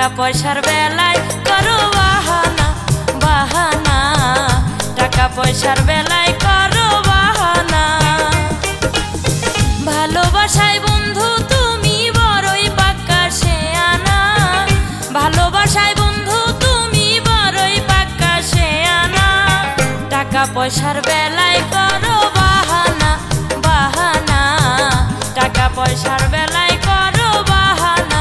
পয়সার বেলায় করো বাহানা বাহানা, টাকা পয়সার বেলায় করো বাহানা। ভালোবাসায় বন্ধু তুমি বড়ই পাক্কা শেয়ানা, ভালোবাসায় বন্ধু তুমি বড়ই পাক্কা শেয়ানা, টাকা পয়সার বেলায় করো বাহানা বাহানা, টাকা পয়সার বেলায় করো বাহানা।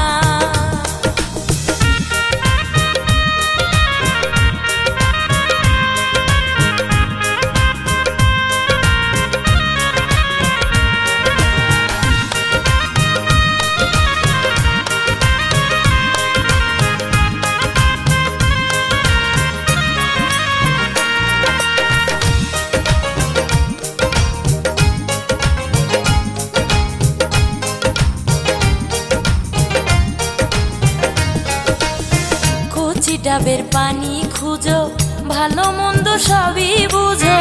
ডাবের পানি খুঁজো, ভালো মন্দ সবই বুঝো,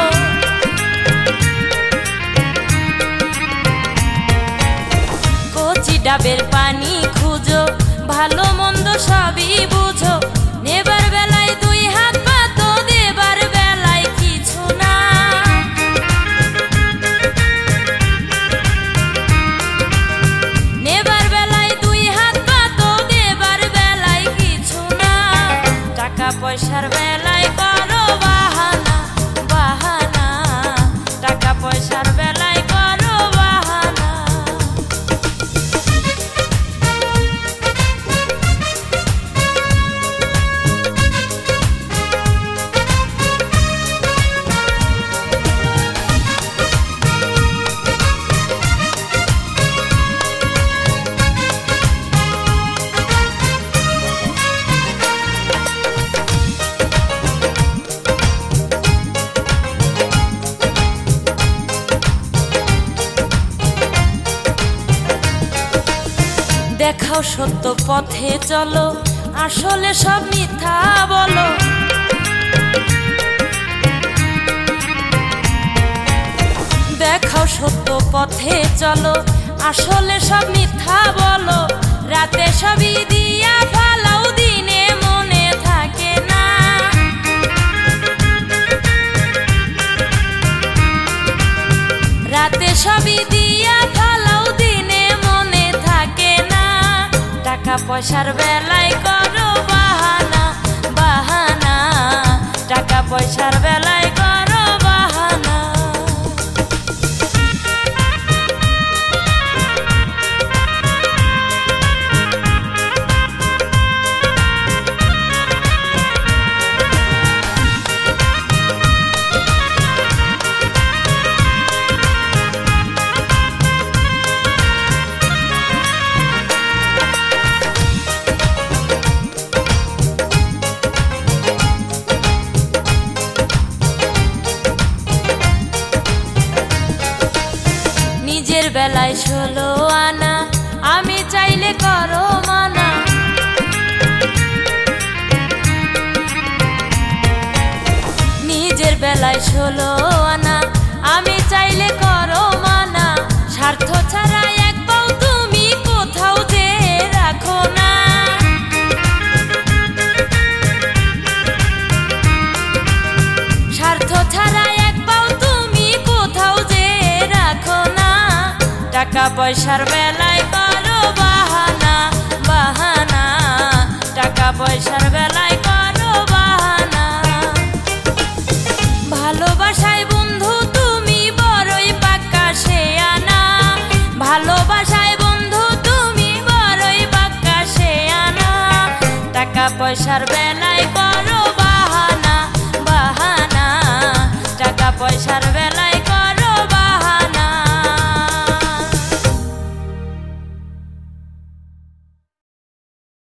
কচি ডাবের পানি খুঁজো, ভালো মন্দ সবই বুঝো, নেবার বেলায় দুই হাত পাতো, দেবার বেলায় কিছু না, নেবার বেলায় দুই হাত পাতো, দেবার বেলায় কিছু না, টাকা পয়সার বেলায় করো বাহানা বাহানা, টাকা পয়সার বেলায় করো বাহানা। দেখাও সত্য পথে চলো, আসলে সব মিথ্যা বলো, দেখাও সত্য পথে চলো, আসলে সব মিথ্যা বলো, রাতে সবই দিয়া ফালাও, দিনে মনে থাকে না, রাতে সবই দিয়া ফালাও, দিনে মনে থাকে না, টাকা পয়সার বেলায় করো বাহানা বাহানা, টাকা পয়সার বেলায় করো বাহানা। নিজের বেলায় 16 আনা, আমি চাইলে করো মানা, নিজের বেলায় 16 আনা, আমি চাইলে করো মানা, স্বার্থ ছাড়া এক পাও তুমি কোথাও যে রাখো না, স্বার্থ ছাড়া এক পাও তুমি কোথাও যে রাখো না, টাকা পয়সার বেলায় করো বাহানা বাহানা, টাকা পয়সার বেলায় করো বাহানা। ভালোবাসায় বন্ধু তুমি বড়ই পাক্কা শেয়ানা, ভালোবাসায় বন্ধু তুমি বড়ই পাক্কা শেয়ানা, টাকা পয়সার বেলায় করো বাহানা বাহানা, টাকা পয়সার বেলায়